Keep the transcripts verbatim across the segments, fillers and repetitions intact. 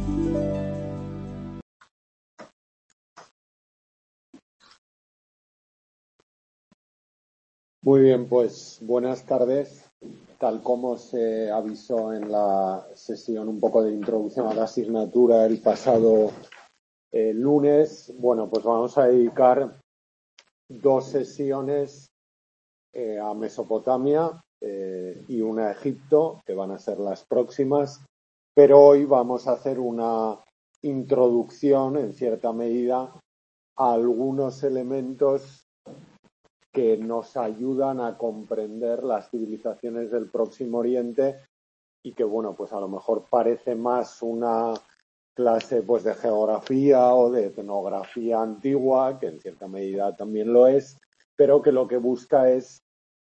Muy bien, pues buenas tardes. Tal como se avisó en la sesión un poco de introducción a la asignatura el pasado eh, lunes, bueno, pues vamos a dedicar dos sesiones eh, a Mesopotamia eh, y una a Egipto, que van a ser las próximas, pero hoy vamos a hacer una introducción, en cierta medida, a algunos elementos que nos ayudan a comprender las civilizaciones del Próximo Oriente y que, bueno, pues a lo mejor parece más una clase pues de geografía o de etnografía antigua, que en cierta medida también lo es, pero que lo que busca es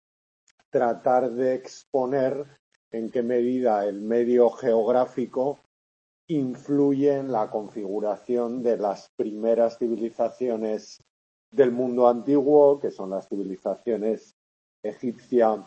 tratar de exponer en qué medida el medio geográfico influye en la configuración de las primeras civilizaciones del mundo antiguo, que son las civilizaciones egipcia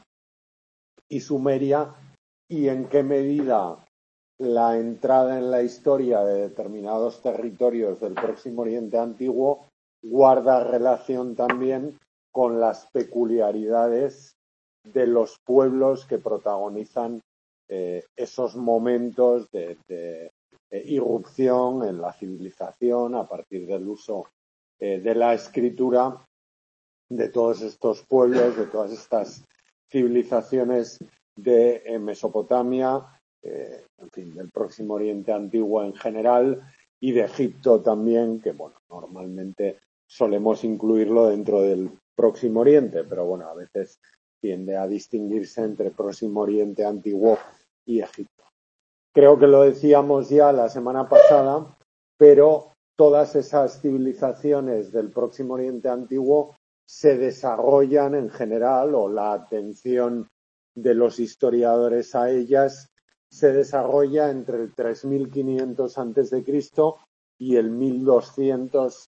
y sumeria, y en qué medida la entrada en la historia de determinados territorios del Próximo Oriente antiguo guarda relación también con las peculiaridades de los pueblos que protagonizan eh, esos momentos de, de, de irrupción en la civilización a partir del uso eh, de la escritura de todos estos pueblos, de todas estas civilizaciones de eh, Mesopotamia, eh, en fin, del Próximo Oriente antiguo en general y de Egipto también, que bueno, normalmente solemos incluirlo dentro del Próximo Oriente, pero bueno, a veces tiende a distinguirse entre Próximo Oriente antiguo y Egipto. Creo que lo decíamos ya la semana pasada, pero todas esas civilizaciones del Próximo Oriente antiguo se desarrollan en general, o la atención de los historiadores a ellas se desarrolla entre el tres mil quinientos antes de Cristo y el mil doscientos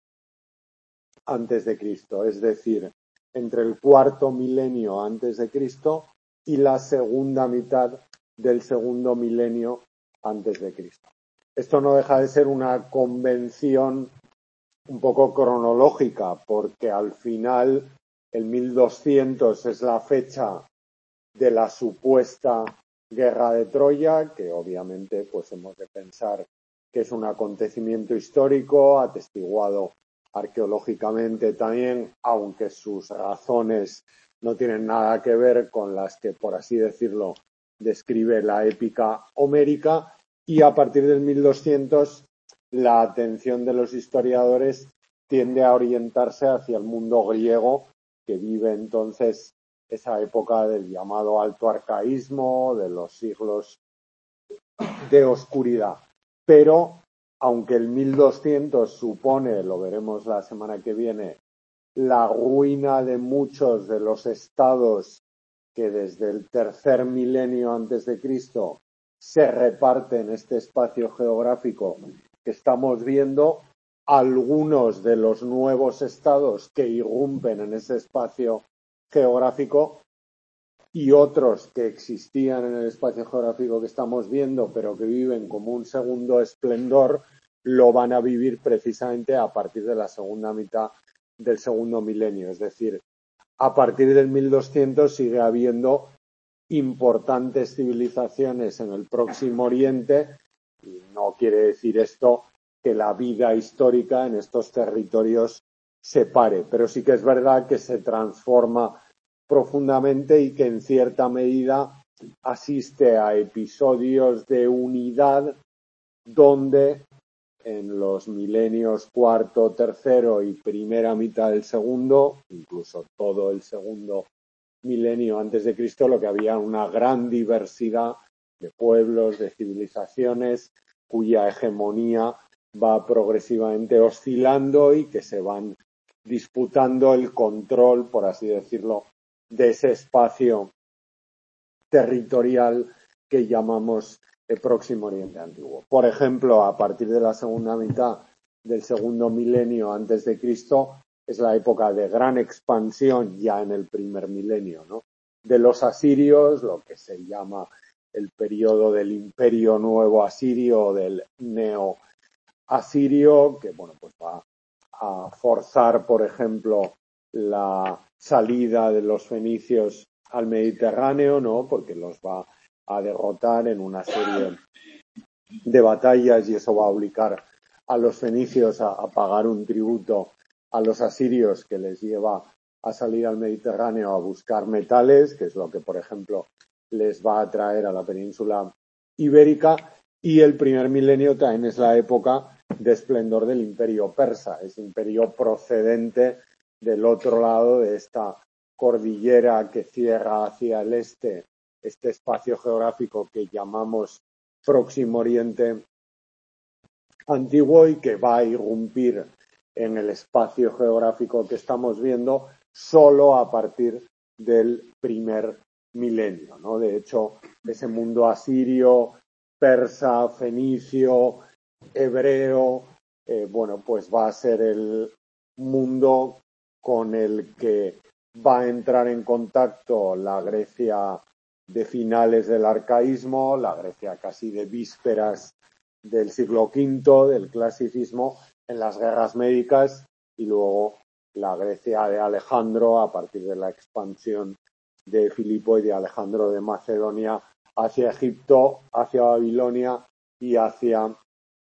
antes de Cristo, es decir, entre el cuarto milenio antes de Cristo y la segunda mitad del segundo milenio antes de Cristo. Esto no deja de ser una convención un poco cronológica, porque al final el mil doscientos es la fecha de la supuesta guerra de Troya, que obviamente pues hemos de pensar que es un acontecimiento histórico, atestiguado arqueológicamente también, aunque sus razones no tienen nada que ver con las que, por así decirlo, describe la épica homérica, y a partir del mil doscientos la atención de los historiadores tiende a orientarse hacia el mundo griego, que vive entonces esa época del llamado alto arcaísmo, de los siglos de oscuridad. Pero, aunque el mil doscientos supone, lo veremos la semana que viene, la ruina de muchos de los estados que desde el tercer milenio antes de Cristo se reparten este espacio geográfico que estamos viendo, algunos de los nuevos estados que irrumpen en ese espacio geográfico y otros que existían en el espacio geográfico que estamos viendo, pero que viven como un segundo esplendor, lo van a vivir precisamente a partir de la segunda mitad del segundo milenio. Es decir, a partir del mil doscientos sigue habiendo importantes civilizaciones en el Próximo Oriente, y no quiere decir esto que la vida histórica en estos territorios se pare, pero sí que es verdad que se transforma profundamente y que en cierta medida asiste a episodios de unidad donde en los milenios cuarto, tercero y primera mitad del segundo, incluso todo el segundo milenio antes de Cristo, lo que había una gran diversidad de pueblos, de civilizaciones, cuya hegemonía va progresivamente oscilando y que se van disputando el control, por así decirlo, de ese espacio territorial que llamamos el Próximo Oriente Antiguo. Por ejemplo, a partir de la segunda mitad del segundo milenio antes de Cristo, es la época de gran expansión ya en el primer milenio, ¿no?, de los asirios, lo que se llama el periodo del Imperio Nuevo Asirio o del Neo Asirio, que bueno, pues va a forzar, por ejemplo, la salida de los fenicios al Mediterráneo, ¿no? Porque los va a derrotar en una serie de batallas y eso va a obligar a los fenicios a, a pagar un tributo a los asirios que les lleva a salir al Mediterráneo a buscar metales, que es lo que, por ejemplo, les va a traer a la península ibérica. Y el primer milenio también es la época de esplendor del imperio persa, ese imperio procedente del otro lado de esta cordillera que cierra hacia el este este espacio geográfico que llamamos Próximo Oriente Antiguo y que va a irrumpir en el espacio geográfico que estamos viendo solo a partir del primer milenio, ¿no? De hecho, ese mundo asirio, persa, fenicio, hebreo, eh, bueno, pues va a ser el mundo con el que va a entrar en contacto la Grecia de finales del arcaísmo, la Grecia casi de vísperas del siglo quinto, del clasicismo, en las guerras médicas, y luego la Grecia de Alejandro a partir de la expansión de Filipo y de Alejandro de Macedonia hacia Egipto, hacia Babilonia y hacia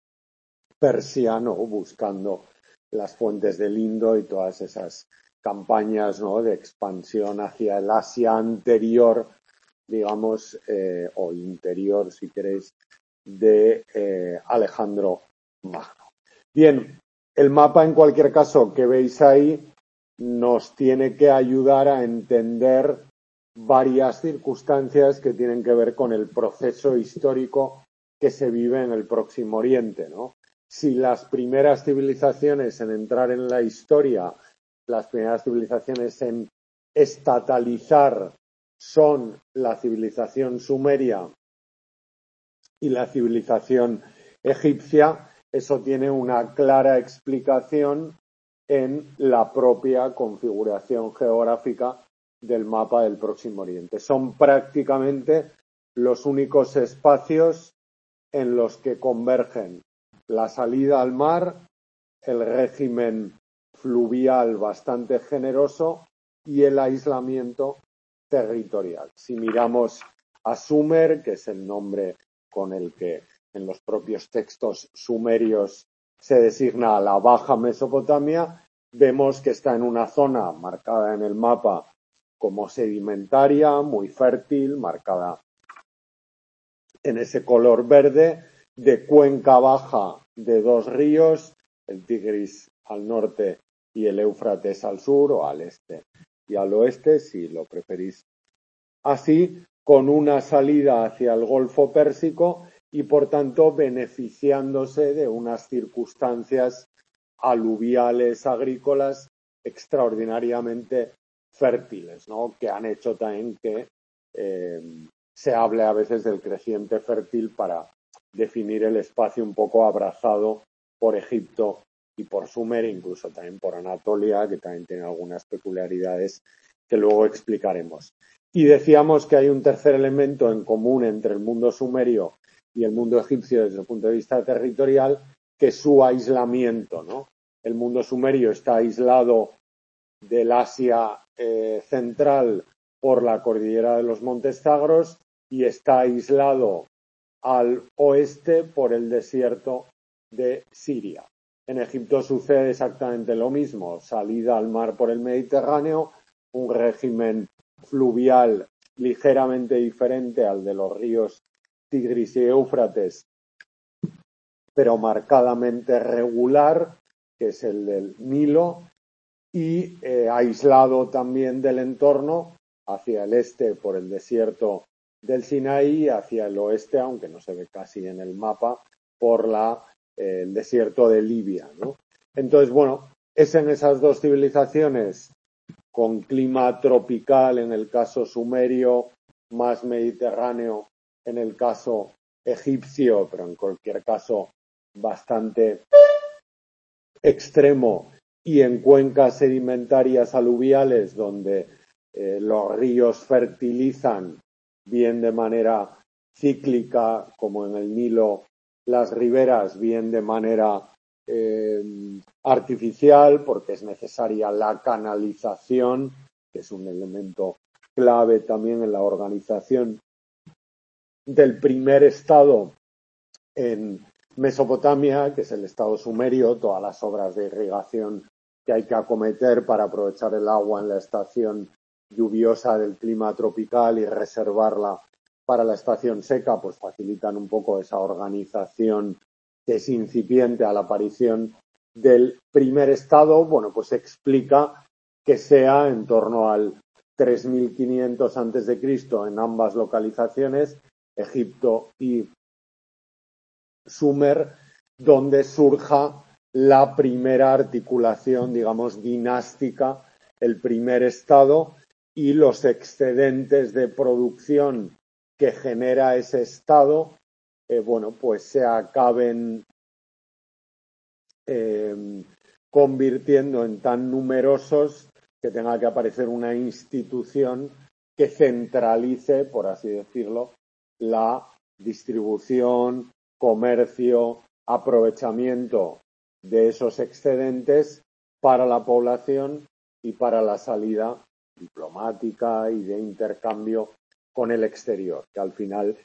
Persia, ¿no? Buscando las fuentes del Indo y todas esas campañas, ¿no? De expansión hacia el Asia anterior, digamos, eh, o interior, si queréis, de eh, Alejandro Magno. Bien, el mapa, en cualquier caso, que veis ahí, nos tiene que ayudar a entender varias circunstancias que tienen que ver con el proceso histórico que se vive en el Próximo Oriente, ¿no? Si las primeras civilizaciones en entrar en la historia, las primeras civilizaciones en estatalizar son la civilización sumeria y la civilización egipcia, eso tiene una clara explicación en la propia configuración geográfica del mapa del Próximo Oriente. Son prácticamente los únicos espacios en los que convergen la salida al mar, el régimen fluvial bastante generoso y el aislamiento territorial. Si miramos a Sumer, que es el nombre con el que en los propios textos sumerios se designa a la Baja Mesopotamia, vemos que está en una zona marcada en el mapa como sedimentaria, muy fértil, marcada en ese color verde, de cuenca baja de dos ríos, el Tigris al norte y el Éufrates al sur o al este y al oeste, si lo preferís así, con una salida hacia el Golfo Pérsico y, por tanto, beneficiándose de unas circunstancias aluviales agrícolas extraordinariamente fértiles, ¿no? Que han hecho también que eh, se hable a veces del creciente fértil para definir el espacio un poco abrazado por Egipto y por Sumer, incluso también por Anatolia, que también tiene algunas peculiaridades que luego explicaremos. Y decíamos que hay un tercer elemento en común entre el mundo sumerio y el mundo egipcio desde el punto de vista territorial, que es su aislamiento, ¿no? El mundo sumerio está aislado del Asia eh, central por la cordillera de los Montes Zagros y está aislado al oeste por el desierto de Siria. En Egipto sucede exactamente lo mismo, salida al mar por el Mediterráneo, un régimen fluvial ligeramente diferente al de los ríos Tigris y Éufrates, pero marcadamente regular, que es el del Nilo, y eh, aislado también del entorno hacia el este por el desierto del Sinaí y hacia el oeste, aunque no se ve casi en el mapa, por la, eh, el desierto de Libia, ¿no? Entonces, bueno, es en esas dos civilizaciones con clima tropical en el caso sumerio, más mediterráneo en el caso egipcio, pero en cualquier caso bastante extremo, y en cuencas sedimentarias aluviales donde eh, los ríos fertilizan bien de manera cíclica, como en el Nilo, las riberas, bien de manera eh, artificial, porque es necesaria la canalización, que es un elemento clave también en la organización del primer estado en Mesopotamia, que es el estado sumerio, todas las obras de irrigación que hay que acometer para aprovechar el agua en la estación lluviosa del clima tropical y reservarla para la estación seca, pues facilitan un poco esa organización que es incipiente a la aparición del primer estado. Bueno, pues explica que sea en torno al tres mil quinientos antes de Cristo en ambas localizaciones, Egipto y Sumer, donde surja la primera articulación, digamos, dinástica, el primer estado, y los excedentes de producción que genera ese estado, eh, bueno, pues se acaben eh, convirtiendo en tan numerosos que tenga que aparecer una institución que centralice, por así decirlo, la distribución, comercio, aprovechamiento de esos excedentes para la población y para la salida diplomática y de intercambio con el exterior, que al final,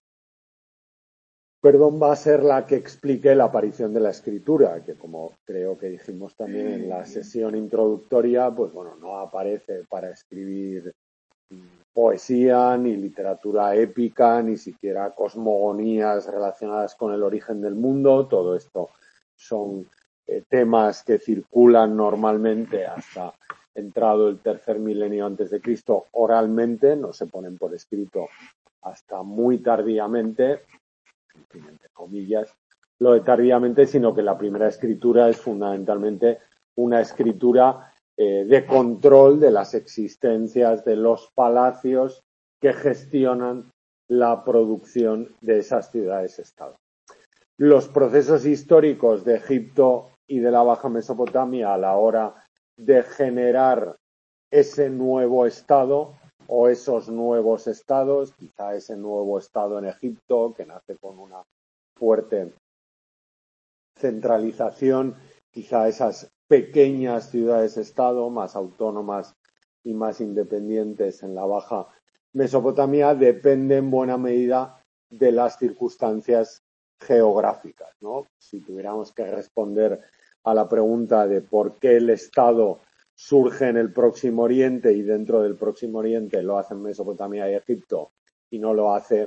perdón, va a ser la que explique la aparición de la escritura, que como creo que dijimos también en la sesión introductoria, pues bueno, no aparece para escribir poesía, ni literatura épica, ni siquiera cosmogonías relacionadas con el origen del mundo. Todo esto son eh, temas que circulan normalmente hasta entrado el tercer milenio antes de Cristo oralmente, no se ponen por escrito hasta muy tardíamente, entre comillas, lo de tardíamente, sino que la primera escritura es fundamentalmente una escritura eh, de control de las existencias de los palacios que gestionan la producción de esas ciudades-estado. Los procesos históricos de Egipto y de la Baja Mesopotamia a la hora de generar ese nuevo estado o esos nuevos estados, quizá ese nuevo estado en Egipto que nace con una fuerte centralización, quizá esas pequeñas ciudades-estado más autónomas y más independientes en la Baja Mesopotamia, depende en buena medida de las circunstancias geográficas, ¿no? Si tuviéramos que responder a la pregunta de por qué el Estado surge en el Próximo Oriente y dentro del Próximo Oriente lo hace en Mesopotamia y Egipto y no lo hace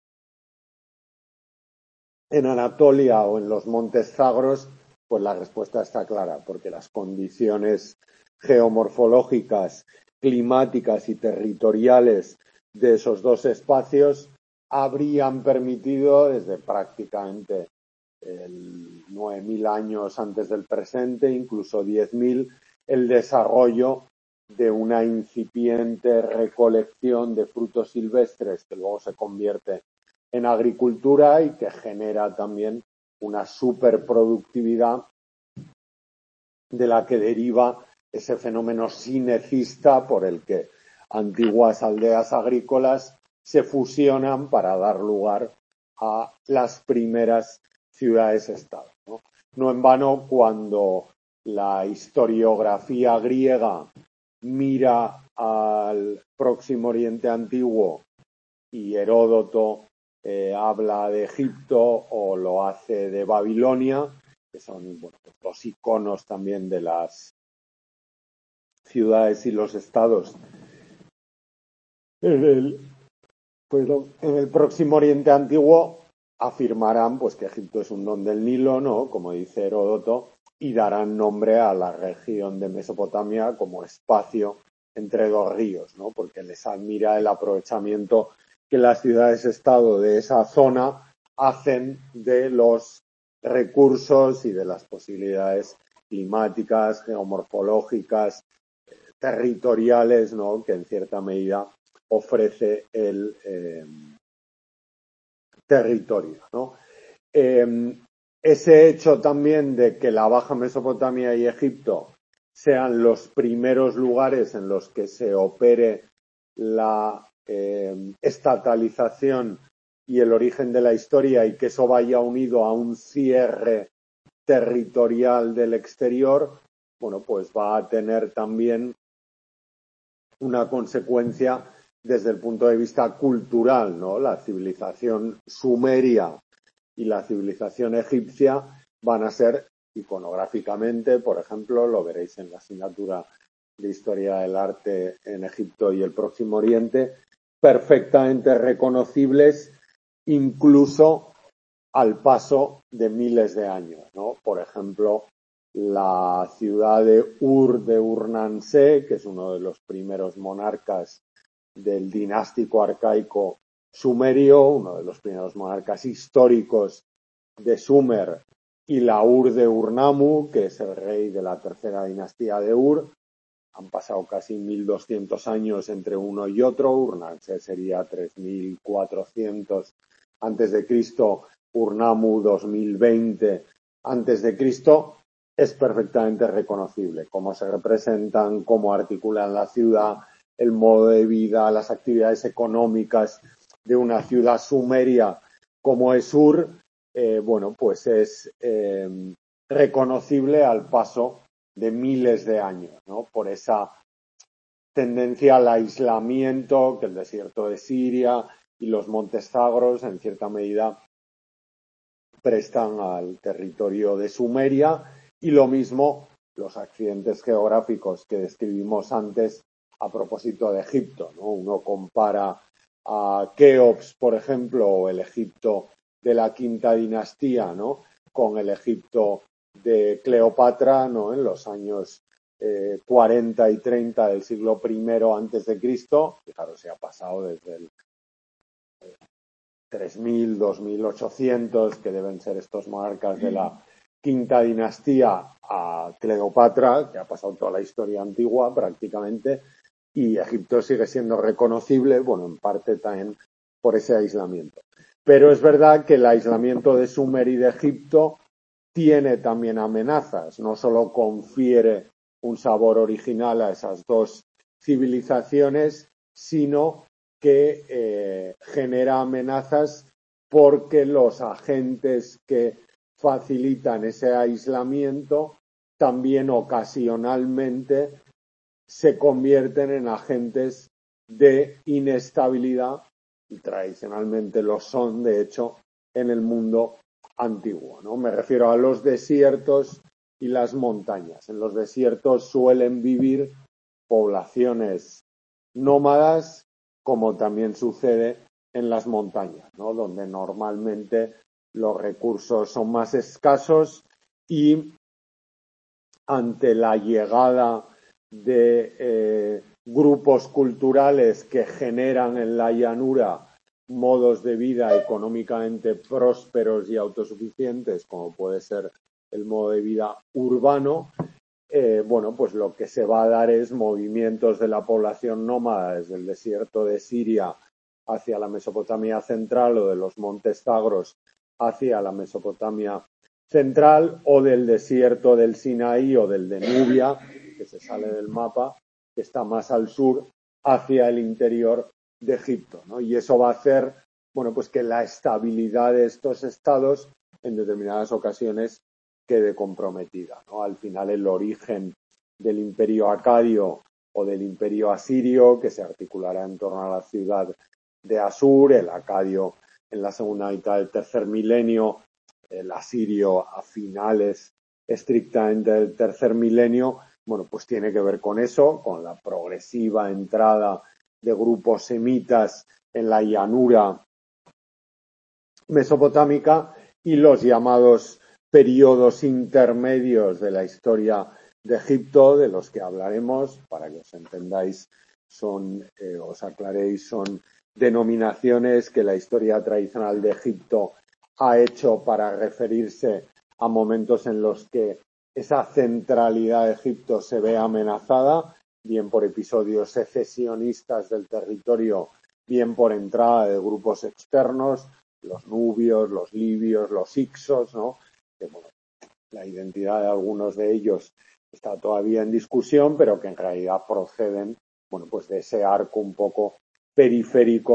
en Anatolia o en los Montes Zagros, pues la respuesta está clara, porque las condiciones geomorfológicas, climáticas y territoriales de esos dos espacios habrían permitido desde prácticamente el nueve mil años antes del presente, incluso diez mil, el desarrollo de una incipiente recolección de frutos silvestres que luego se convierte en agricultura y que genera también una superproductividad de la que deriva ese fenómeno sinecista por el que antiguas aldeas agrícolas se fusionan para dar lugar a las primeras ciudades-estado, ¿no? No en vano, cuando la historiografía griega mira al Próximo Oriente Antiguo y Heródoto eh, habla de Egipto o lo hace de Babilonia, que son bueno, pues los iconos también de las ciudades y los estados en el, perdón, en el Próximo Oriente Antiguo, afirmarán pues que Egipto es un don del Nilo, ¿no? Como dice Heródoto, y darán nombre a la región de Mesopotamia como espacio entre dos ríos, ¿no? Porque les admira el aprovechamiento que las ciudades-estado de esa zona hacen de los recursos y de las posibilidades climáticas, geomorfológicas, territoriales, ¿no? Que en cierta medida ofrece el eh, territorio, ¿no? Eh, ese hecho también de que la Baja Mesopotamia y Egipto sean los primeros lugares en los que se opere la eh, estatalización y el origen de la historia y que eso vaya unido a un cierre territorial del exterior, bueno, pues va a tener también una consecuencia desde el punto de vista cultural, ¿no? La civilización sumeria y la civilización egipcia van a ser iconográficamente, por ejemplo, lo veréis en la asignatura de Historia del Arte en Egipto y el Próximo Oriente, perfectamente reconocibles incluso al paso de miles de años, ¿no? Por ejemplo, la ciudad de Ur de Urnanse, que es uno de los primeros monarcas del dinástico arcaico sumerio, uno de los primeros monarcas históricos de Sumer, y la Ur de Urnamu, que es el rey de la tercera dinastía de Ur. Han pasado casi mil doscientos años entre uno y otro. Urnanse sería tres mil cuatrocientos antes de Cristo, Urnamu dos mil veinte antes de Cristo. Es perfectamente reconocible cómo se representan, cómo articulan la ciudad, el modo de vida, las actividades económicas de una ciudad sumeria como es Ur. Eh, bueno, pues es eh, reconocible al paso de miles de años, ¿no? Por esa tendencia al aislamiento que el desierto de Siria y los montes Zagros en cierta medida prestan al territorio de Sumeria, y lo mismo los accidentes geográficos que describimos antes a propósito de Egipto, ¿no? Uno compara a Keops, por ejemplo, o el Egipto de la quinta dinastía, ¿no? Con el Egipto de Cleopatra, ¿no? En los años eh, cuarenta y treinta del siglo primero antes de Cristo. Fijaros, se ha pasado desde el eh, tres mil, dos mil ochocientos, que deben ser estos monarcas de la quinta dinastía, a Cleopatra, que ha pasado toda la historia antigua prácticamente, y Egipto sigue siendo reconocible, bueno, en parte también por ese aislamiento. Pero es verdad que el aislamiento de Sumer y de Egipto tiene también amenazas, no solo confiere un sabor original a esas dos civilizaciones, sino que eh, genera amenazas porque los agentes que facilitan ese aislamiento también ocasionalmente se convierten en agentes de inestabilidad, y tradicionalmente lo son, de hecho, en el mundo antiguo, ¿no? Me refiero a los desiertos y las montañas. En los desiertos suelen vivir poblaciones nómadas, como también sucede en las montañas, ¿no? Donde normalmente los recursos son más escasos y ante la llegada de eh, grupos culturales que generan en la llanura modos de vida económicamente prósperos y autosuficientes, como puede ser el modo de vida urbano, eh, bueno, pues lo que se va a dar es movimientos de la población nómada desde el desierto de Siria hacia la Mesopotamia central, o de los montes Zagros hacia la Mesopotamia central, o del desierto del Sinaí o del de Nubia, que se sale del mapa, que está más al sur, hacia el interior de Egipto, ¿no? Y eso va a hacer, bueno, pues que la estabilidad de estos estados en determinadas ocasiones quede comprometida, ¿no? Al final, el origen del imperio acadio o del imperio asirio, que se articulará en torno a la ciudad de Asur, el acadio en la segunda mitad del tercer milenio, el asirio a finales estrictamente del tercer milenio, bueno, pues tiene que ver con eso, con la progresiva entrada de grupos semitas en la llanura mesopotámica y los llamados periodos intermedios de la historia de Egipto, de los que hablaremos, para que os entendáis, son, eh, os aclaréis, son denominaciones que la historia tradicional de Egipto ha hecho para referirse a momentos en los que esa centralidad de Egipto se ve amenazada, bien por episodios secesionistas del territorio, bien por entrada de grupos externos, los nubios, los libios, los hicsos, ¿no? Que, bueno, la identidad de algunos de ellos está todavía en discusión, pero que en realidad proceden, bueno, pues de ese arco un poco periférico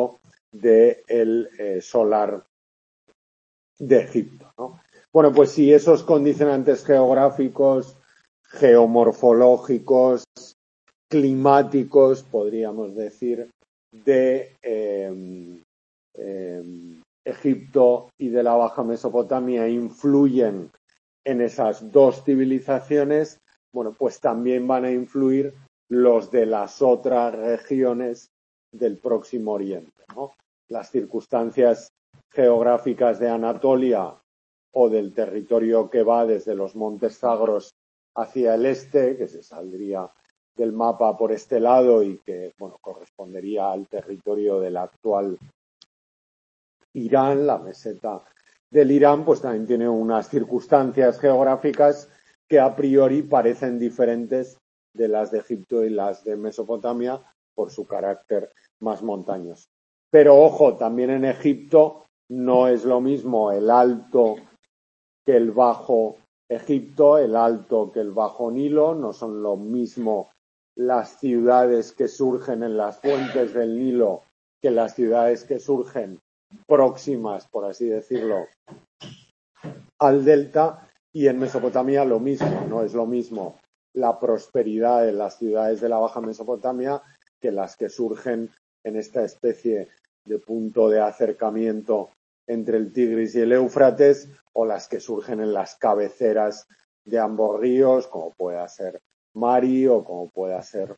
del eh, solar de Egipto, ¿no? Bueno, pues si esos condicionantes geográficos, geomorfológicos, climáticos, podríamos decir, de eh, eh, Egipto y de la Baja Mesopotamia influyen en esas dos civilizaciones, bueno, pues también van a influir los de las otras regiones del Próximo Oriente, ¿no? Las circunstancias geográficas de Anatolia o del territorio que va desde los Montes Zagros hacia el este, que se saldría del mapa por este lado y que, bueno, correspondería al territorio del actual Irán, la meseta del Irán, pues también tiene unas circunstancias geográficas que a priori parecen diferentes de las de Egipto y las de Mesopotamia por su carácter más montañoso. Pero ojo, también en Egipto no es lo mismo el alto que el bajo Egipto, el alto que el bajo Nilo, no son lo mismo las ciudades que surgen en las fuentes del Nilo que las ciudades que surgen próximas, por así decirlo, al delta, y en Mesopotamia lo mismo, no es lo mismo la prosperidad de las ciudades de la Baja Mesopotamia que las que surgen en esta especie de punto de acercamiento entre el Tigris y el Éufrates, o las que surgen en las cabeceras de ambos ríos, como pueda ser Mari o como pueda ser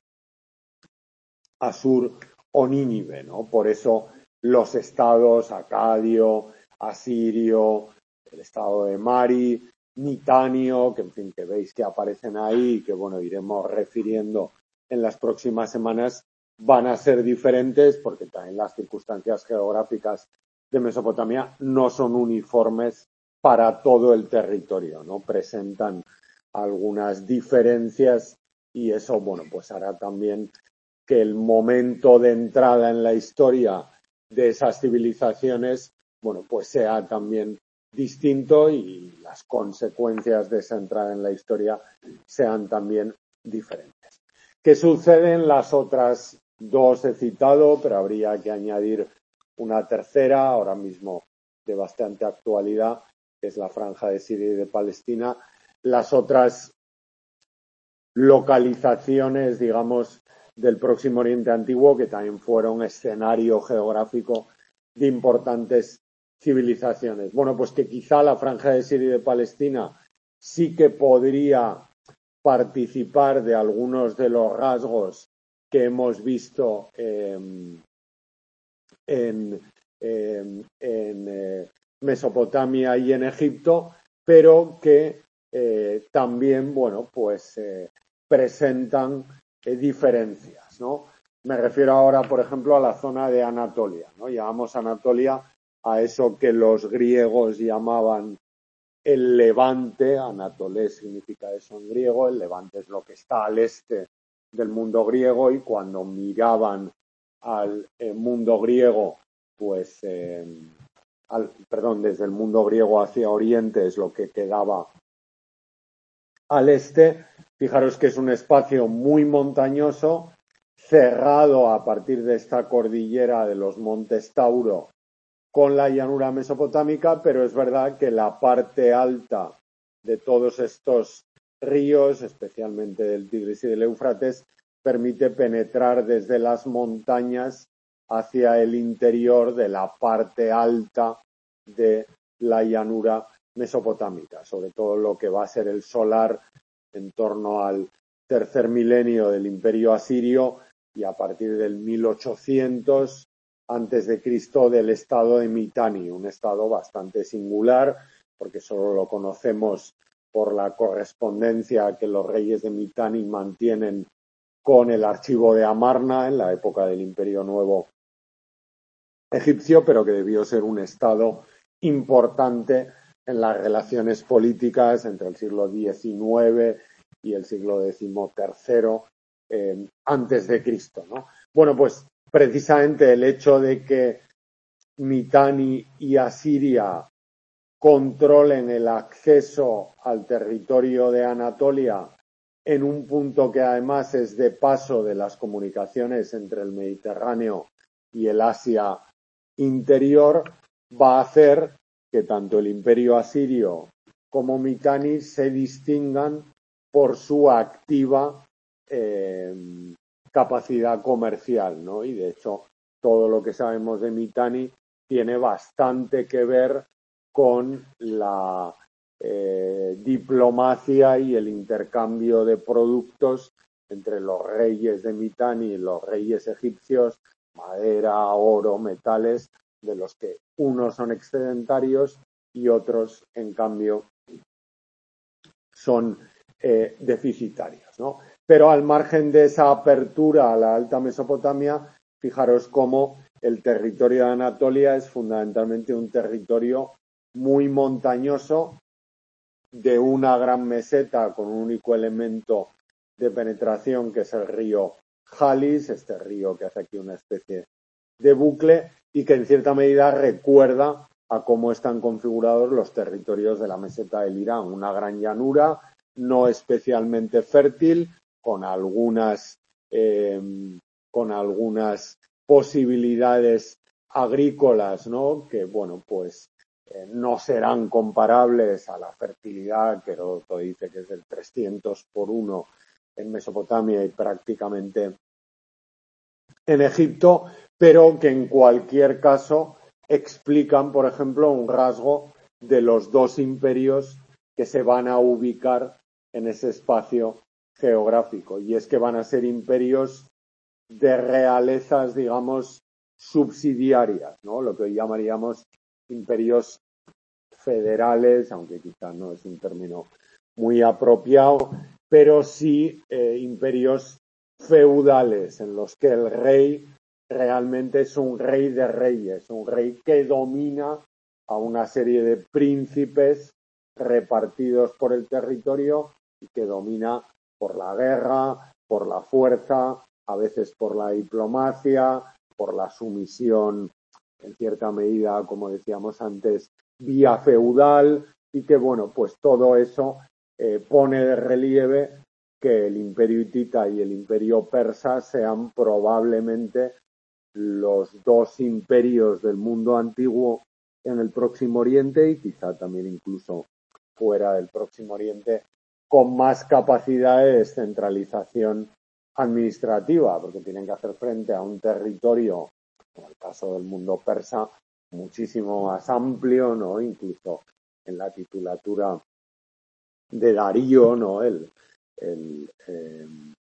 Asur o Nínive, ¿no? Por eso los estados acadio, asirio, el estado de Mari, Mitanio, que en fin, que veis que aparecen ahí y que, bueno, iremos refiriendo en las próximas semanas, van a ser diferentes porque también las circunstancias geográficas de Mesopotamia no son uniformes para todo el territorio, ¿no? Presentan algunas diferencias y eso, bueno, pues hará también que el momento de entrada en la historia de esas civilizaciones, bueno, pues sea también distinto y las consecuencias de esa entrada en la historia sean también diferentes. ¿Qué sucede en las otras dos he citado, pero habría que añadir una tercera, ahora mismo de bastante actualidad, que es la Franja de Siria y de Palestina? Las otras localizaciones, digamos, del Próximo Oriente Antiguo, que también fueron escenario geográfico de importantes civilizaciones. Bueno, pues que quizá la Franja de Siria y de Palestina sí que podría participar de algunos de los rasgos que hemos visto eh, en, eh, en eh, Mesopotamia y en Egipto, pero que eh, también, bueno, pues eh, presentan eh, diferencias, ¿no? Me refiero ahora, por ejemplo, a la zona de Anatolia, ¿no? Llamamos Anatolia a eso que los griegos llamaban el Levante. Anatolé significa eso en griego, el Levante es lo que está al este del mundo griego, y cuando miraban al eh, mundo griego, pues, eh, al, perdón, desde el mundo griego hacia Oriente es lo que quedaba al este. Fijaros que es un espacio muy montañoso, cerrado a partir de esta cordillera de los Montes Tauro con la llanura mesopotámica, pero es verdad que la parte alta de todos estos ríos, especialmente del Tigris y del Éufrates, permite penetrar desde las montañas hacia el interior de la parte alta de la llanura mesopotámica, sobre todo lo que va a ser el solar en torno al tercer milenio del Imperio Asirio y a partir del mil ochocientos antes de Cristo del estado de Mitanni, un estado bastante singular porque solo lo conocemos por la correspondencia que los reyes de Mitanni mantienen con el archivo de Amarna en la época del Imperio Nuevo egipcio, pero que debió ser un estado importante en las relaciones políticas entre el siglo diecinueve y el siglo decimotercero eh, antes de Cristo, ¿no? Bueno, pues precisamente el hecho de que Mitanni y Asiria controlen el acceso al territorio de Anatolia en un punto que además es de paso de las comunicaciones entre el Mediterráneo y el Asia interior va a hacer que tanto el imperio asirio como Mitanni se distingan por su activa eh, capacidad comercial, ¿no? Y de hecho todo lo que sabemos de Mitanni tiene bastante que ver con la eh, diplomacia y el intercambio de productos entre los reyes de Mitanni y los reyes egipcios, madera, oro, metales, de los que unos son excedentarios y otros, en cambio, son eh, deficitarios, ¿no? Pero al margen de esa apertura a la Alta Mesopotamia, fijaros cómo el territorio de Anatolia es fundamentalmente un territorio muy montañoso, de una gran meseta con un único elemento de penetración, que es el río Jalis, este río que hace aquí una especie de bucle y que en cierta medida recuerda a cómo están configurados los territorios de la meseta del Irán, una gran llanura no especialmente fértil, con algunas eh, con algunas posibilidades agrícolas, ¿no? Que bueno, pues eh, no serán comparables a la fertilidad que Heródoto dice que es del trescientos por uno en Mesopotamia y prácticamente en Egipto, pero que en cualquier caso explican, por ejemplo, un rasgo de los dos imperios que se van a ubicar en ese espacio geográfico, y es que van a ser imperios de realezas, digamos, subsidiarias, ¿no? Lo que hoy llamaríamos imperios federales, aunque quizás no es un término muy apropiado, pero sí eh, imperios feudales en los que el rey realmente es un rey de reyes, un rey que domina a una serie de príncipes repartidos por el territorio y que domina por la guerra, por la fuerza, a veces por la diplomacia, por la sumisión, en cierta medida, como decíamos antes, vía feudal, y que, bueno, pues todo eso eh, pone de relieve que el imperio hitita y el imperio persa sean probablemente los dos imperios del mundo antiguo en el Próximo Oriente y quizá también incluso fuera del Próximo Oriente con más capacidad de descentralización administrativa, porque tienen que hacer frente a un territorio, en el caso del mundo persa, muchísimo más amplio, ¿no? Incluso en la titulatura de Darío, ¿no? El, el eh,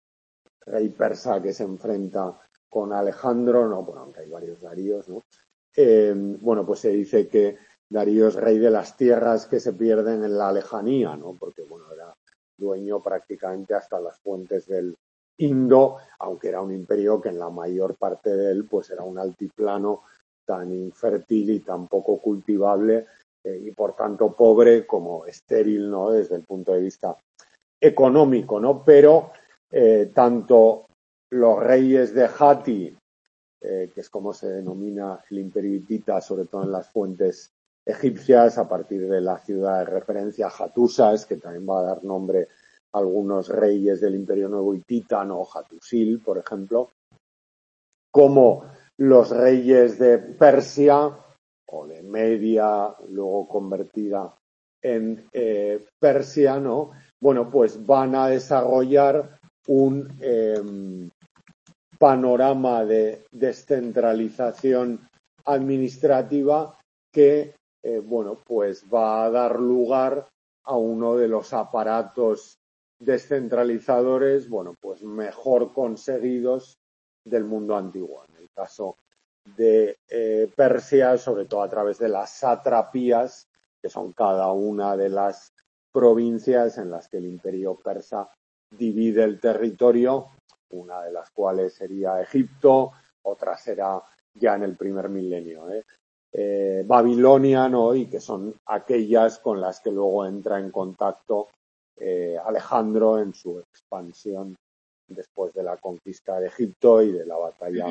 rey persa que se enfrenta con Alejandro, ¿no? Bueno, aunque hay varios Daríos, ¿no? Eh, bueno, pues se dice que Darío es rey de las tierras que se pierden en la lejanía, ¿no? Porque, bueno, era dueño prácticamente hasta las fuentes del Indo, aunque era un imperio que en la mayor parte de él, pues era un altiplano tan infértil y tan poco cultivable eh, y por tanto pobre como estéril, ¿no? Desde el punto de vista económico, ¿no? Pero eh, tanto los reyes de Hatti, eh, que es como se denomina el imperio hitita, sobre todo en las fuentes egipcias, a partir de la ciudad de referencia Hattusas, que también va a dar nombre a algunos reyes del imperio nuevo hitita, ¿no? Hattusil, por ejemplo, como los reyes de Persia o de Media, luego convertida en eh, Persia, ¿no? Bueno, pues van a desarrollar un eh, panorama de descentralización administrativa que, eh, bueno, pues va a dar lugar a uno de los aparatos descentralizadores, bueno, pues mejor conseguidos del mundo antiguo. En el caso de eh, Persia, sobre todo a través de las satrapías, que son cada una de las provincias en las que el imperio persa divide el territorio, una de las cuales sería Egipto, otra será ya en el primer milenio, ¿eh? Eh, Babilonia, ¿no? Y que son aquellas con las que luego entra en contacto eh, Alejandro en su expansión después de la conquista de Egipto y de la batalla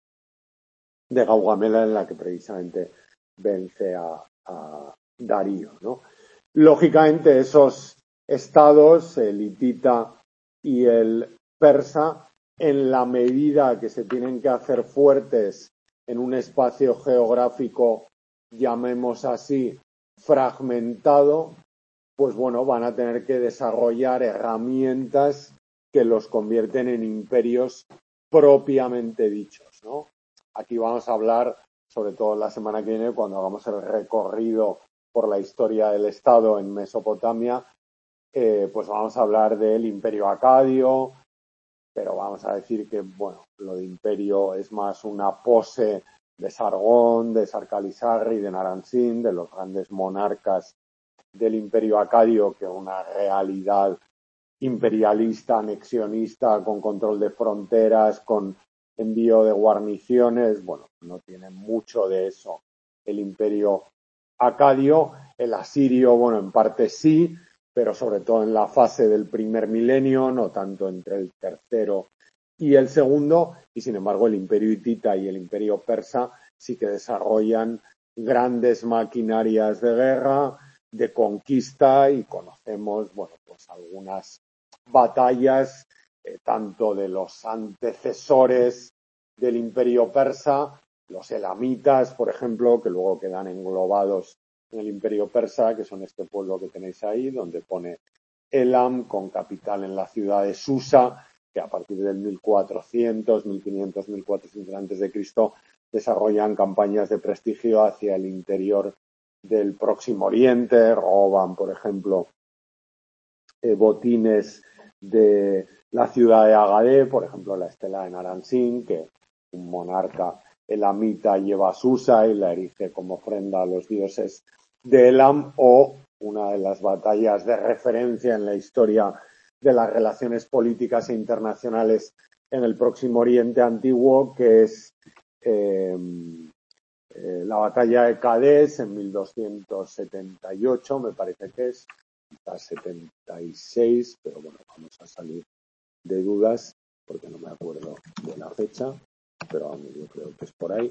de Gaugamela, en la que precisamente vence a, a Darío, ¿no? Lógicamente, esos estados, el hitita y el persa, en la medida que se tienen que hacer fuertes en un espacio geográfico, llamemos así, fragmentado, pues bueno, van a tener que desarrollar herramientas que los convierten en imperios propiamente dichos, ¿no? Aquí vamos a hablar, sobre todo la semana que viene, cuando hagamos el recorrido por la historia del Estado en Mesopotamia, eh, pues vamos a hablar del Imperio Acadio, pero vamos a decir que, bueno, lo de imperio es más una pose de Sargón, de Sarkalizarri, de Naram-Sin, de los grandes monarcas del Imperio Acadio, que una realidad imperialista, anexionista, con control de fronteras, con envío de guarniciones. Bueno, no tiene mucho de eso el Imperio Acadio. El asirio, bueno, en parte sí, pero sobre todo en la fase del primer milenio, no tanto entre el tercero y el segundo, y sin embargo el Imperio hitita y el Imperio persa sí que desarrollan grandes maquinarias de guerra, de conquista, y conocemos, bueno, pues algunas batallas, eh, tanto de los antecesores del Imperio persa, los elamitas, por ejemplo, que luego quedan englobados en el Imperio persa, que son este pueblo que tenéis ahí, donde pone Elam, con capital en la ciudad de Susa, que a partir del mil cuatrocientos, mil quinientos, mil cuatrocientos antes de Cristo desarrollan campañas de prestigio hacia el interior del Próximo Oriente, roban, por ejemplo, eh, botines de la ciudad de Agadé, por ejemplo, la estela de Naram-Sin, que un monarca elamita lleva a Susa y la erige como ofrenda a los dioses de Elam, o una de las batallas de referencia en la historia de las relaciones políticas e internacionales en el Próximo Oriente Antiguo, que es eh, eh, la batalla de Cadés en mil doscientos setenta y ocho, me parece que es, hasta setenta y seis, pero bueno, vamos a salir de dudas porque no me acuerdo de la fecha, pero vamos, yo creo que es por ahí.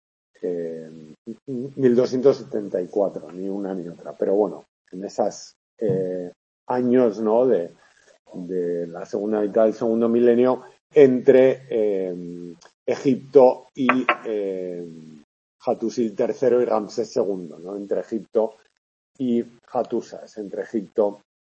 Eh, mil doscientos setenta y cuatro, ni una ni otra, pero bueno, en esos eh, años, ¿no?, de, de la segunda mitad del segundo milenio, entre eh, Egipto y eh, Hattusil tercero y Ramsés segundo, ¿no?, entre Egipto y Hattusas, entre Egipto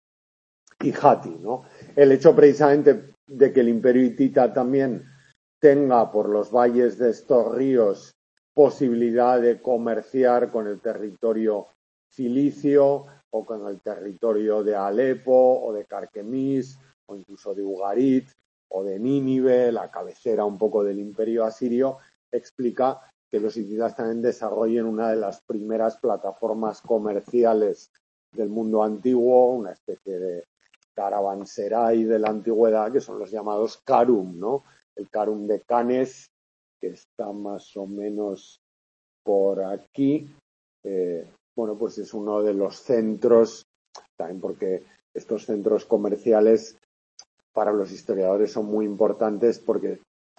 y Hatti, ¿no? El hecho precisamente de que el Imperio hitita también tenga por los valles de estos ríos posibilidad de comerciar con el territorio cilicio o con el territorio de Alepo o de Carquemis o incluso de Ugarit o de Nínive, la cabecera un poco del Imperio asirio, explica que los hititas también desarrollen una de las primeras plataformas comerciales del mundo antiguo, una especie de caravanserai de la antigüedad, que son los llamados Karum, ¿no? El Karum de Canes, que está más o menos por aquí, eh, bueno, pues es uno de los centros, también porque estos centros comerciales para los historiadores son muy importantes, porque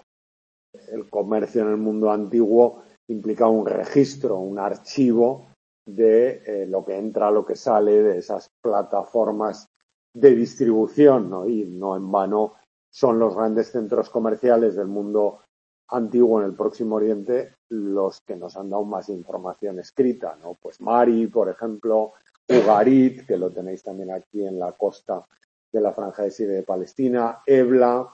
el comercio en el mundo antiguo implica un registro, un archivo de eh, lo que entra, lo que sale de esas plataformas de distribución, ¿no? Y no en vano son los grandes centros comerciales del mundo antiguo en el Próximo Oriente los que nos han dado más información escrita, ¿no? Pues Mari, por ejemplo, Ugarit, que lo tenéis también aquí en la costa de la Franja de Siria de Palestina, Ebla,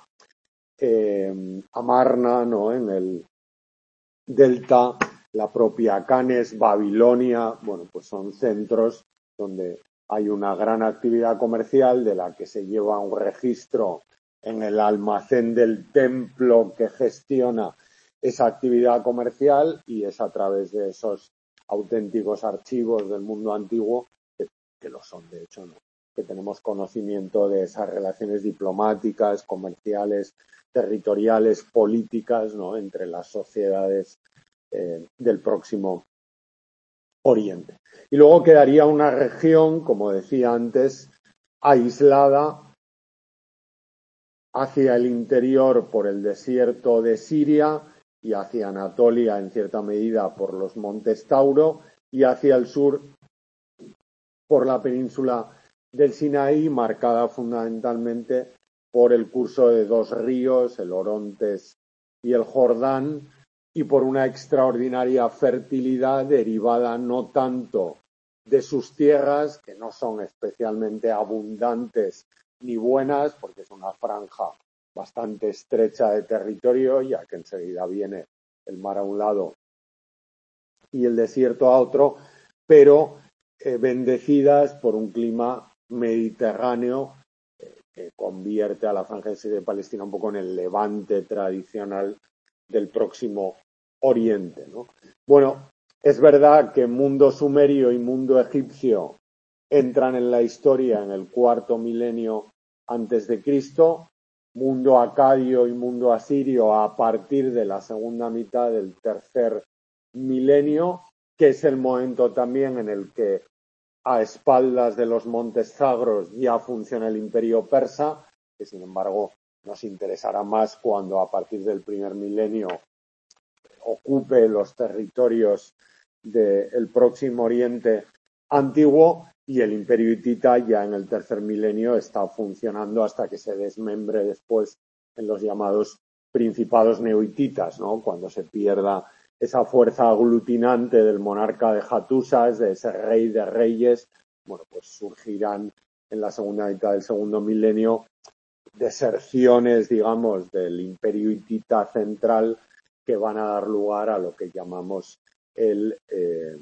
eh, Amarna, ¿no?, en el delta, la propia Canes, Babilonia, bueno, pues son centros donde hay una gran actividad comercial de la que se lleva un registro en el almacén del templo que gestiona esa actividad comercial, y es a través de esos auténticos archivos del mundo antiguo, que, que lo son de hecho, ¿no?, que tenemos conocimiento de esas relaciones diplomáticas, comerciales, territoriales, políticas, ¿no?, entre las sociedades eh, del Próximo Oriente. Y luego quedaría una región, como decía antes, aislada hacia el interior por el desierto de Siria y hacia Anatolia en cierta medida por los montes Tauro y hacia el sur por la península del Sinaí, marcada fundamentalmente por el curso de dos ríos, el Orontes y el Jordán, y por una extraordinaria fertilidad derivada no tanto de sus tierras, que no son especialmente abundantes ni buenas, porque es una franja bastante estrecha de territorio, ya que enseguida viene el mar a un lado y el desierto a otro, pero eh, bendecidas por un clima mediterráneo eh, que convierte a la franja de Palestina un poco en el levante tradicional del próximo Oriente, ¿no? Bueno, es verdad que mundo sumerio y mundo egipcio entran en la historia en el cuarto milenio antes de Cristo, mundo acadio y mundo asirio a partir de la segunda mitad del tercer milenio, que es el momento también en el que a espaldas de los montes Zagros ya funciona el imperio persa, que sin embargo nos interesará más cuando a partir del primer milenio ocupe los territorios del próximo Oriente antiguo, y el imperio hitita ya en el tercer milenio está funcionando hasta que se desmembre después en los llamados principados neohititas, ¿no? Cuando se pierda esa fuerza aglutinante del monarca de Hattusas, de ese rey de reyes, bueno, pues surgirán en la segunda mitad del segundo milenio deserciones, digamos, del imperio hitita central que van a dar lugar a lo que llamamos el, eh,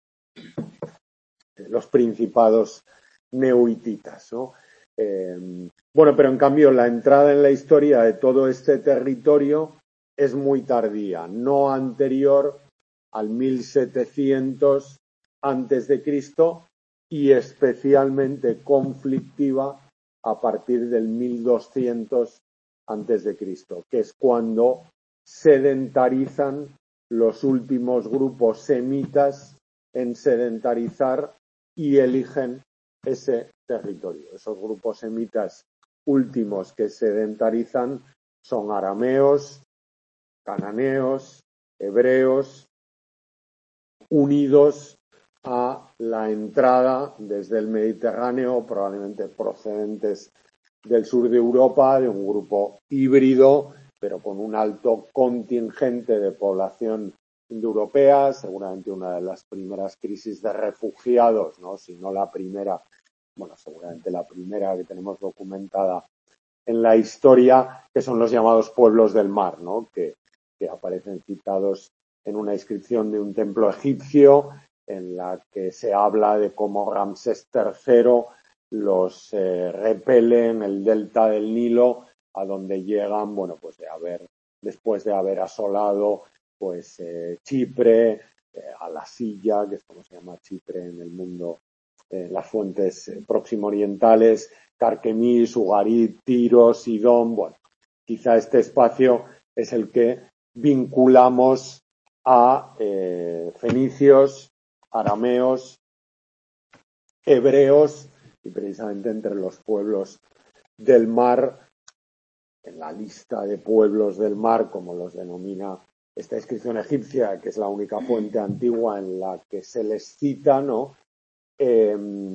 los principados neohititas, ¿no? Eh, bueno, pero en cambio la entrada en la historia de todo este territorio es muy tardía, no anterior al mil setecientos antes de Cristo y especialmente conflictiva a partir del mil doscientos antes de Cristo, que es cuando sedentarizan los últimos grupos semitas en sedentarizar y eligen ese territorio. Esos grupos semitas últimos que sedentarizan son arameos, cananeos, hebreos, unidos a la entrada desde el Mediterráneo, probablemente procedentes del sur de Europa, de un grupo híbrido, pero con un alto contingente de población indoeuropea, seguramente una de las primeras crisis de refugiados, ¿no? Si no la primera, bueno, seguramente la primera que tenemos documentada en la historia, que son los llamados pueblos del mar, ¿no? Que, que aparecen citados en una inscripción de un templo egipcio en la que se habla de cómo Ramsés tercero los eh, repele en el delta del Nilo, a donde llegan, bueno, pues de haber, después de haber asolado, pues eh, Chipre, eh, a la Silla, que es como se llama Chipre en el mundo, eh, las fuentes eh, próximo orientales, Carquemis, Ugarit, Tiro, Sidón. Bueno, quizá este espacio es el que vinculamos a eh, fenicios, arameos, hebreos, y precisamente entre los pueblos del mar, en la lista de pueblos del mar, como los denomina esta inscripción egipcia, que es la única fuente antigua en la que se les cita, ¿no? Eh,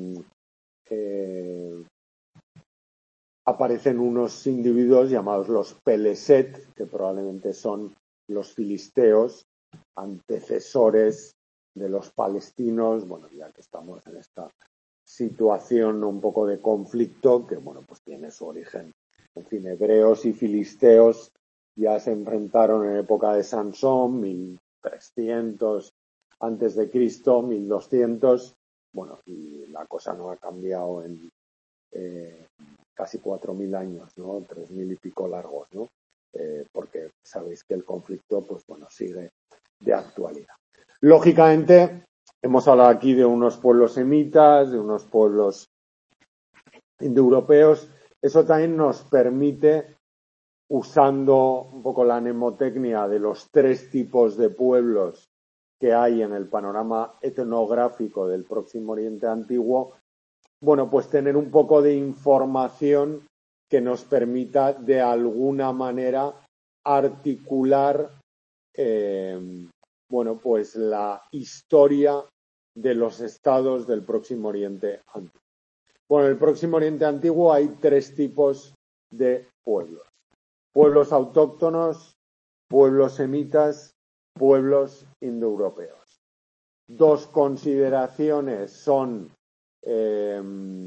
eh, aparecen unos individuos llamados los Peleset, que probablemente son los filisteos, antecesores de los palestinos, bueno, ya que estamos en esta situación un poco de conflicto, que bueno, pues tiene su origen. En fin, hebreos y filisteos ya se enfrentaron en época de Sansón, mil trescientos antes de Cristo, mil doscientos, bueno, y la cosa no ha cambiado en eh, casi cuatro mil años, ¿no? Tres mil y pico largos, ¿no? Eh, porque sabéis que el conflicto, pues bueno, sigue de actualidad. Lógicamente, hemos hablado aquí de unos pueblos semitas, de unos pueblos indoeuropeos. Eso también nos permite, usando un poco la mnemotecnia de los tres tipos de pueblos que hay en el panorama etnográfico del Próximo Oriente Antiguo, bueno, pues tener un poco de información que nos permita de alguna manera articular eh, bueno, pues la historia de los estados del Próximo Oriente Antiguo. Bueno, en el Próximo Oriente Antiguo hay tres tipos de pueblos. Pueblos autóctonos, pueblos semitas pueblos indoeuropeos. Dos consideraciones son eh,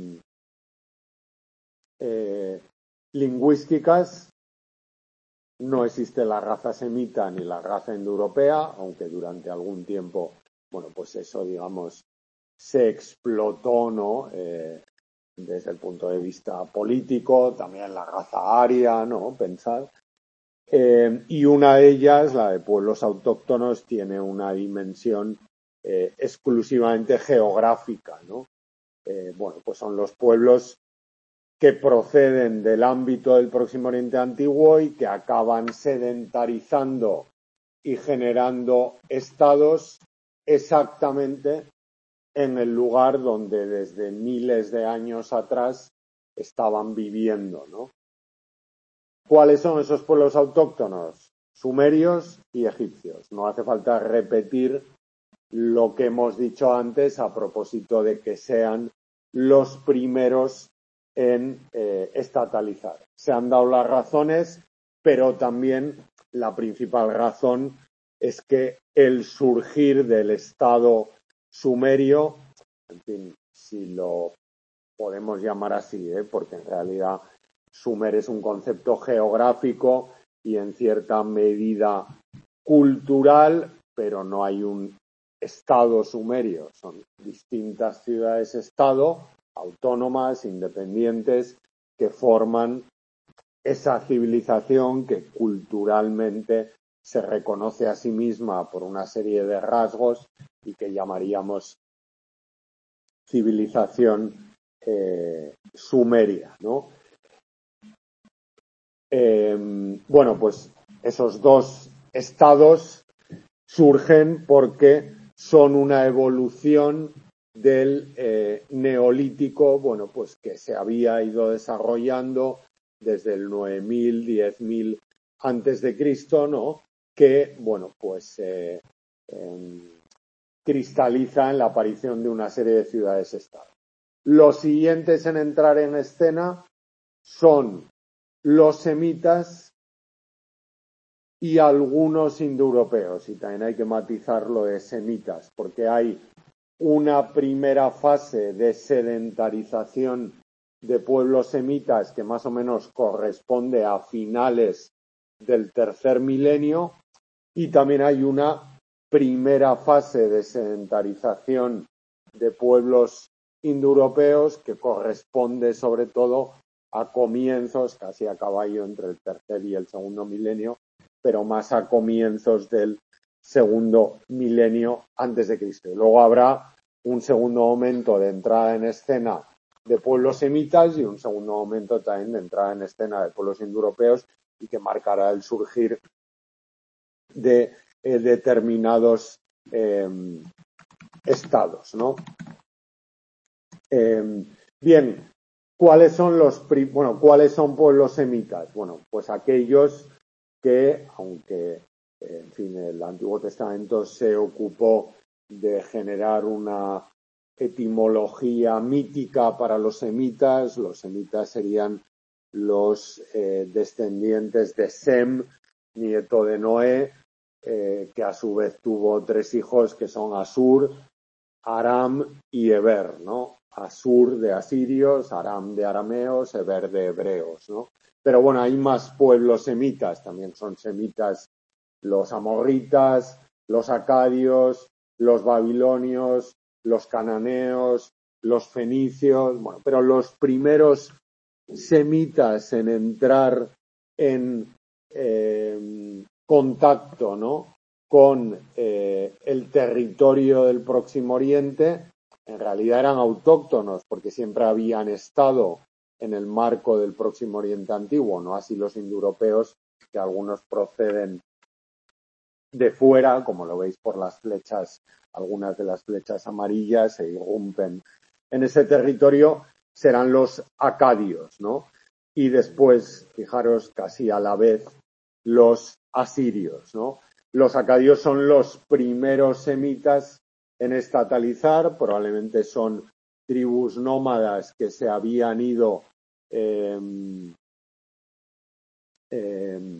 eh, lingüísticas. No existe la raza semita ni la raza indoeuropea, aunque durante algún tiempo, bueno, pues eso, digamos, se explotó, ¿no? Eh, desde el punto de vista político, también la raza aria, ¿no? Pensad. Eh, y una de ellas, la de pueblos autóctonos, tiene una dimensión eh, exclusivamente geográfica, ¿no? Eh, bueno, pues son los pueblos que proceden del ámbito del Próximo Oriente Antiguo y que acaban sedentarizando y generando estados exactamente en el lugar donde desde miles de años atrás estaban viviendo, ¿no? ¿Cuáles son esos pueblos autóctonos? Sumerios y egipcios. No hace falta repetir lo que hemos dicho antes a propósito de que sean los primeros en eh, estatalizar. Se han dado las razones, pero también la principal razón es que el surgir del Estado sumerio, en fin, si lo podemos llamar así, ¿eh? Porque en realidad Sumer es un concepto geográfico y en cierta medida cultural, pero no hay un Estado sumerio, son distintas ciudades-estado autónomas, independientes, que forman esa civilización que culturalmente se reconoce a sí misma por una serie de rasgos y que llamaríamos civilización eh, sumeria, ¿no? Eh, bueno, pues esos dos estados surgen porque son una evolución del eh, neolítico, bueno, pues que se había ido desarrollando desde el nueve mil, diez mil antes de Cristo, ¿no? Que, bueno, pues eh, eh, cristaliza en la aparición de una serie de ciudades-estado. Los siguientes en entrar en escena son los semitas y algunos indoeuropeos, y también hay que matizar lo de semitas, porque hay una primera fase de sedentarización de pueblos semitas que más o menos corresponde a finales del tercer milenio, y también hay una primera fase de sedentarización de pueblos indoeuropeos que corresponde sobre todo a comienzos, casi a caballo entre el tercer y el segundo milenio, pero más a comienzos del segundo milenio antes de Cristo. Y luego habrá un segundo momento de entrada en escena de pueblos semitas y un segundo momento también de entrada en escena de pueblos indoeuropeos y que marcará el surgir de eh, determinados eh, estados, ¿no? Eh, bien, ¿cuáles son los bueno, cuáles son pueblos semitas? Bueno, pues aquellos que, aunque en fin, el Antiguo Testamento se ocupó de generar una etimología mítica para los semitas, los semitas serían los eh, descendientes de Sem, nieto de Noé, eh, que a su vez tuvo tres hijos que son Asur, Aram y Eber, ¿no? Asur de asirios, Aram de arameos, Eber de hebreos, ¿no? Pero bueno, hay más pueblos semitas, también son semitas los amorritas, los acadios, los babilonios, los cananeos, los fenicios, bueno, pero los primeros semitas en entrar en eh, contacto, ¿no?, con eh, el territorio del Próximo Oriente, en realidad eran autóctonos porque siempre habían estado en el marco del Próximo Oriente antiguo, no así los indoeuropeos, que algunos proceden de fuera, como lo veis por las flechas, algunas de las flechas amarillas se irrumpen en ese territorio, serán los acadios, ¿no? Y después, fijaros, casi a la vez, los asirios, ¿no? Los acadios son los primeros semitas en estatalizar, probablemente son tribus nómadas que se habían ido eh, eh,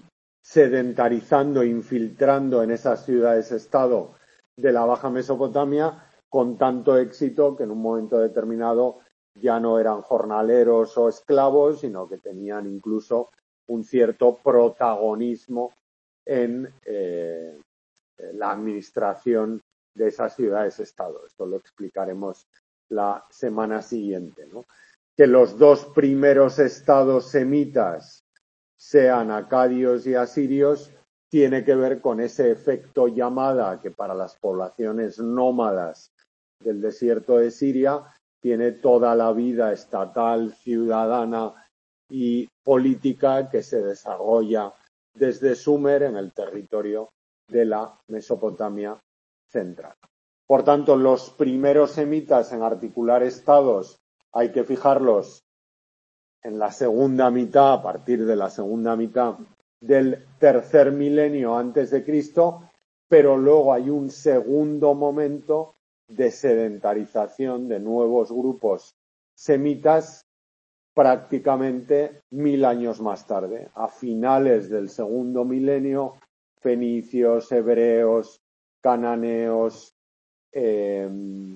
sedentarizando, infiltrando en esas ciudades-estado de la Baja Mesopotamia con tanto éxito que en un momento determinado ya no eran jornaleros o esclavos, sino que tenían incluso un cierto protagonismo en eh, la administración de esas ciudades-estado. Esto lo explicaremos la semana siguiente, ¿no? Que los dos primeros estados semitas sean acadios y asirios tiene que ver con ese efecto llamada que para las poblaciones nómadas del desierto de Siria tiene toda la vida estatal, ciudadana y política que se desarrolla desde Sumer en el territorio de la Mesopotamia central. Por tanto, los primeros semitas en articular estados hay que fijarlos en la segunda mitad, a partir de la segunda mitad del tercer milenio antes de Cristo, pero luego hay un segundo momento de sedentarización de nuevos grupos semitas prácticamente mil años más tarde. A finales del segundo milenio, fenicios, hebreos, cananeos, eh,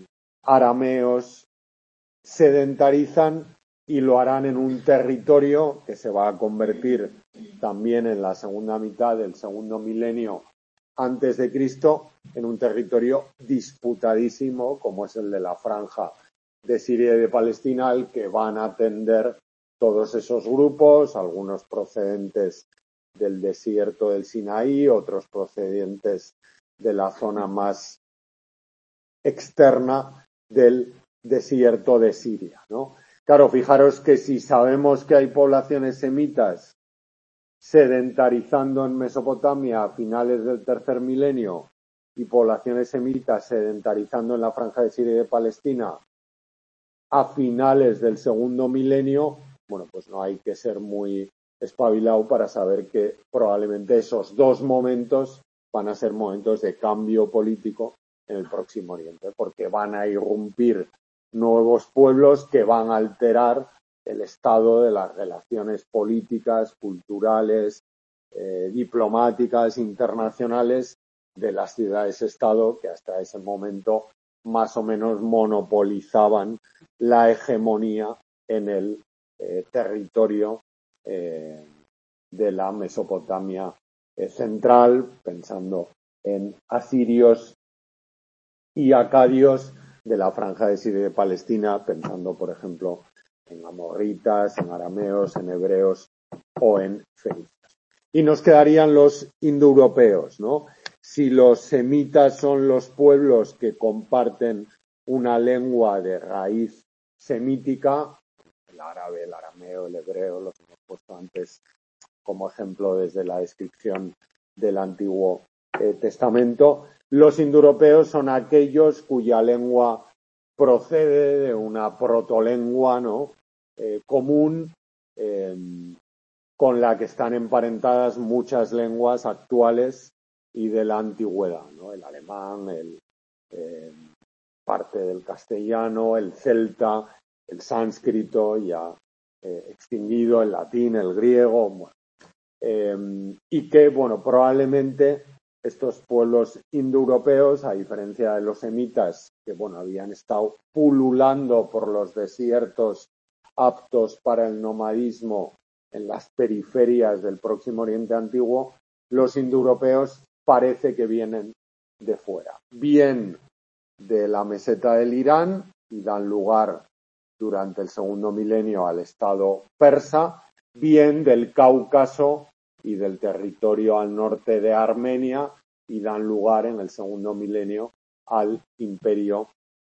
arameos sedentarizan y lo harán en un territorio que se va a convertir también en la segunda mitad del segundo milenio antes de Cristo en un territorio disputadísimo como es el de la franja de Siria y de Palestina, al que van a atender todos esos grupos, algunos procedentes del desierto del Sinaí, otros procedentes de la zona más externa del desierto de Siria, ¿no? Claro, fijaros que si sabemos que hay poblaciones semitas sedentarizando en Mesopotamia a finales del tercer milenio y poblaciones semitas sedentarizando en la franja de Siria y de Palestina a finales del segundo milenio, bueno, pues no hay que ser muy espabilado para saber que probablemente esos dos momentos van a ser momentos de cambio político en el Próximo Oriente, porque van a irrumpir nuevos pueblos que van a alterar el estado de las relaciones políticas, culturales, eh, diplomáticas, internacionales de las ciudades-estado que hasta ese momento más o menos monopolizaban la hegemonía en el eh, territorio eh, de la Mesopotamia eh, central, pensando en asirios y acadios de la franja de Siria y de Palestina, pensando, por ejemplo, en amorritas, en arameos, en hebreos o en fenicios. Y nos quedarían los indoeuropeos, ¿no? Si los semitas son los pueblos que comparten una lengua de raíz semítica, el árabe, el arameo, el hebreo, los hemos puesto antes como ejemplo desde la descripción del Antiguo eh, Testamento, los indoeuropeos son aquellos cuya lengua procede de una protolengua, ¿no? eh, común, eh, con la que están emparentadas muchas lenguas actuales y de la antigüedad, ¿no? El alemán, el, eh, parte del castellano, el celta, el sánscrito ya eh, extinguido, el latín, el griego, bueno, eh, y que, bueno, probablemente estos pueblos indoeuropeos, a diferencia de los semitas, que, bueno, habían estado pululando por los desiertos aptos para el nomadismo en las periferias del Próximo Oriente Antiguo, los indoeuropeos parece que vienen de fuera, bien de la meseta del Irán y dan lugar durante el segundo milenio al estado persa, bien del Cáucaso y del territorio al norte de Armenia y dan lugar en el segundo milenio al imperio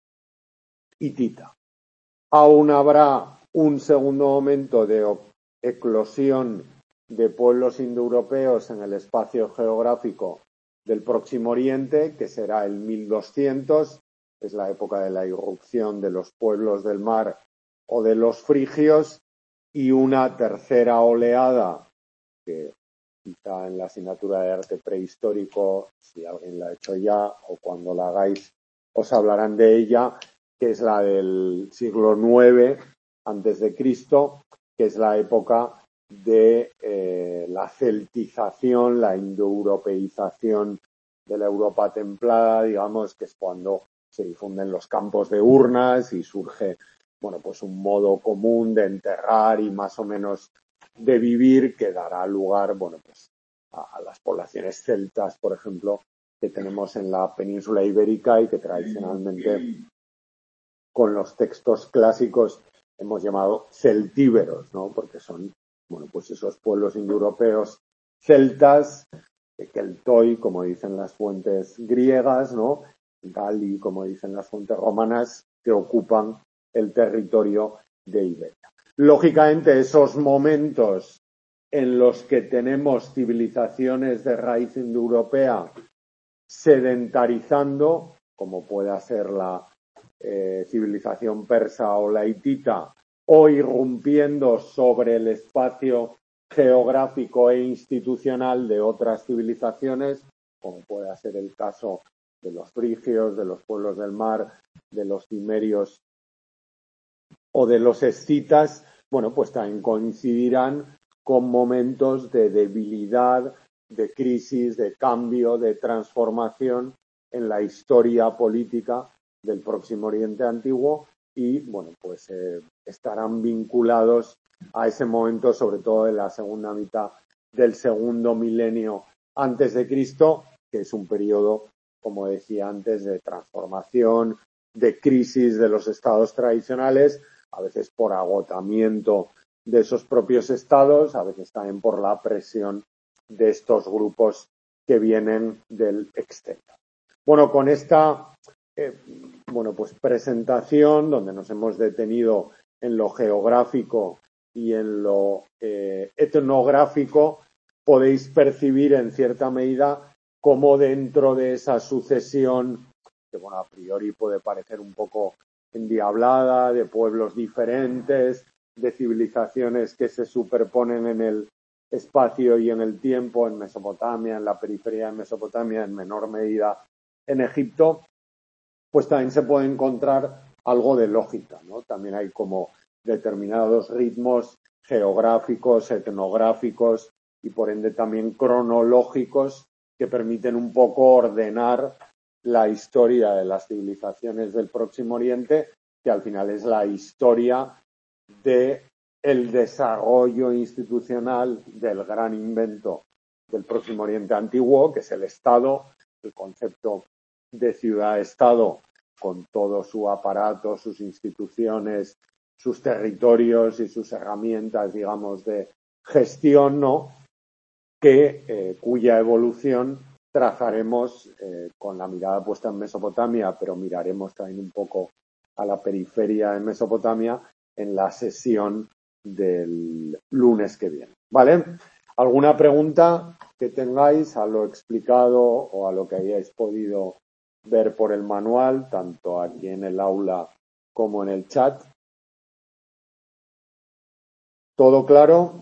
hitita. Aún habrá un segundo momento de eclosión de pueblos indoeuropeos en el espacio geográfico del Próximo Oriente, que será el mil doscientos, es la época de la irrupción de los pueblos del mar o de los frigios, y una tercera oleada que quizá en la asignatura de arte prehistórico, si alguien la ha hecho ya o cuando la hagáis os hablarán de ella, que es la del siglo nueve antes de Cristo, que es la época de eh, la celtización, la indoeuropeización de la Europa templada, digamos, que es cuando se difunden los campos de urnas y surge, bueno, pues un modo común de enterrar y más o menos de vivir que dará lugar, bueno, pues a, a las poblaciones celtas, por ejemplo, que tenemos en la península ibérica y que tradicionalmente con los textos clásicos hemos llamado celtíberos, ¿no? Porque son, bueno, pues esos pueblos indoeuropeos celtas, keltoi, como dicen las fuentes griegas, ¿no? Gali, como dicen las fuentes romanas, que ocupan el territorio de Iberia. Lógicamente, esos momentos en los que tenemos civilizaciones de raíz indoeuropea sedentarizando, como pueda ser la eh, civilización persa o la hitita, o irrumpiendo sobre el espacio geográfico e institucional de otras civilizaciones, como pueda ser el caso de los frigios, de los pueblos del mar, de los cimerios o de los escitas, bueno, pues también coincidirán con momentos de debilidad, de crisis, de cambio, de transformación en la historia política del Próximo Oriente Antiguo y, bueno, pues eh, estarán vinculados a ese momento, sobre todo en la segunda mitad del segundo milenio antes de Cristo, que es un periodo, como decía antes, de transformación, de crisis de los estados tradicionales, a veces por agotamiento de esos propios estados, a veces también por la presión de estos grupos que vienen del exterior. Bueno, con esta eh, bueno, pues presentación, donde nos hemos detenido en lo geográfico y en lo eh, etnográfico, podéis percibir en cierta medida cómo dentro de esa sucesión, que bueno, a priori puede parecer un poco endiablada, de pueblos diferentes, de civilizaciones que se superponen en el espacio y en el tiempo, en Mesopotamia, en la periferia de Mesopotamia, en menor medida en Egipto, pues también se puede encontrar algo de lógica, ¿no? También hay como determinados ritmos geográficos, etnográficos y por ende también cronológicos que permiten un poco ordenar la historia de las civilizaciones del Próximo Oriente, que al final es la historia de el desarrollo institucional del gran invento del Próximo Oriente Antiguo, que es el Estado, el concepto de ciudad-estado con todo su aparato, sus instituciones, sus territorios y sus herramientas, digamos, de gestión, ¿no? Que, eh, cuya evolución trazaremos eh, con la mirada puesta en Mesopotamia, pero miraremos también un poco a la periferia de Mesopotamia en la sesión del lunes que viene. ¿Vale? ¿Alguna pregunta que tengáis a lo explicado o a lo que hayáis podido ver por el manual, tanto aquí en el aula como en el chat? ¿Todo claro?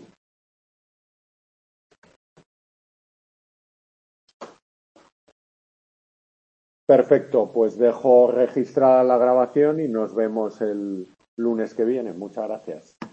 Perfecto, pues dejo registrada la grabación y nos vemos el lunes que viene. Muchas gracias.